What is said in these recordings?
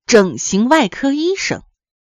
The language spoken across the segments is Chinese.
整形外科医生。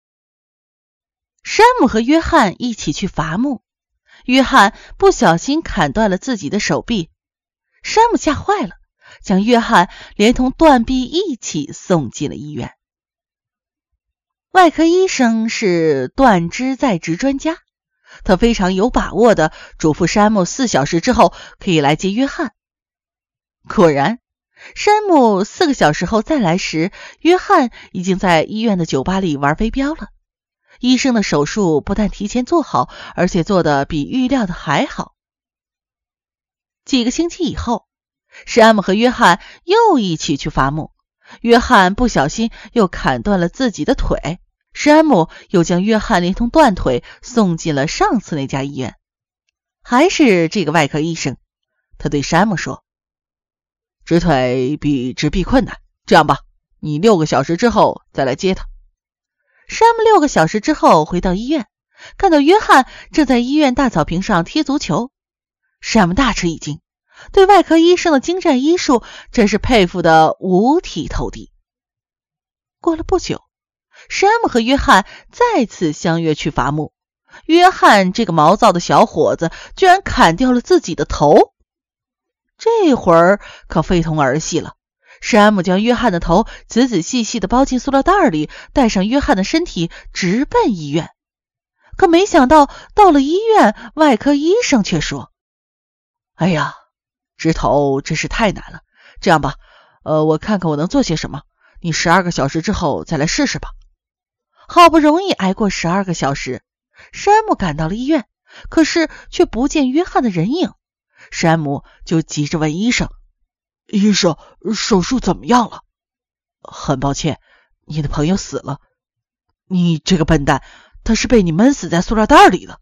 山姆和约翰一起去伐木，约翰不小心砍断了自己的手臂，山姆吓坏了，将约翰连同断臂一起送进了医院。外科医生是断肢再植专家，他非常有把握地嘱咐山姆4小时之后可以来接约翰。果然，山姆4个小时后再来时，约翰已经在医院的酒吧里玩飞镖了。医生的手术不但提前做好，而且做得比预料的还好。几个星期以后，山姆和约翰又一起去伐木，约翰不小心又砍断了自己的腿，山姆又将约翰连同断腿送进了上次那家医院。还是这个外科医生，他对山姆说：植腿比植臂困难，这样吧，你6个小时之后再来接他。山姆6个小时之后回到医院，看到约翰正在医院大草坪上踢足球。山姆大吃一惊，对外科医生的精湛医术真是佩服得五体投地。过了不久，山姆和约翰再次相约去伐木。约翰这个毛躁的小伙子居然砍掉了自己的头，这会儿可非同儿戏了。山姆将约翰的头仔仔细细地包进塑料袋里，带上约翰的身体直奔医院。可没想到到了医院，外科医生却说：哎呀，植头真是太难了，这样吧，我看看我能做些什么，你12个小时之后再来试试吧。好不容易挨过12个小时，山姆赶到了医院，可是却不见约翰的人影。山姆就急着问医生：医生，手术怎么样了？很抱歉，你的朋友死了。你这个笨蛋，他是被你闷死在塑料袋里的。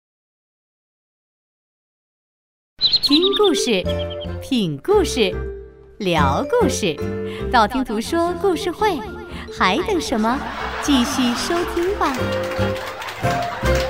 听故事，品故事，聊故事，道听途说故事会，还等什么？继续收听吧。